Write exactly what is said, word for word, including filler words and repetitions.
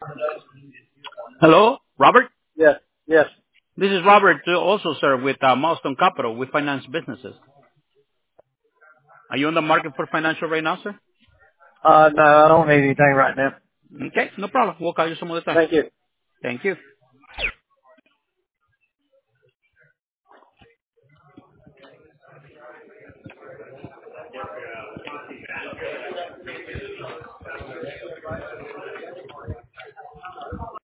Hello, Robert? Yes, yes. This is Robert, uh, also, sir, with uh, Milestone Capital. We finance businesses. Are you on the market for financial right now, sir? Uh, no, I don't need anything right now. Okay, no problem. We'll call you some other time. Thank you. Thank you.